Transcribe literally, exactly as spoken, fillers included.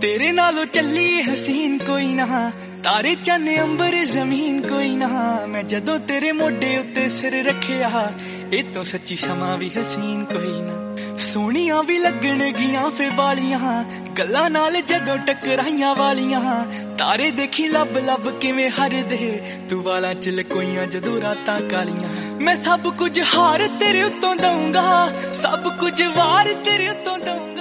तेरे नालों चली हसीन कोई ना, तारे चन अंबर जमीन कोई ना। मैं जदों तेरे मोढे उत्ते सिर रखिया, ए तो सच्ची समा भी हसीन कोई ना। सोहणियां भी लगण गियां फे बालियां, गल्लां नाल जदों टकराइयां वालियां। तारे देखी लब लब किवें हरदे, तू वालां च लकोइयां जदों रातां कालियां। मैं सब कुछ हार तेरे उत्तों दऊंगा, सब कुछ वार तेरे उत्तों दऊंगा।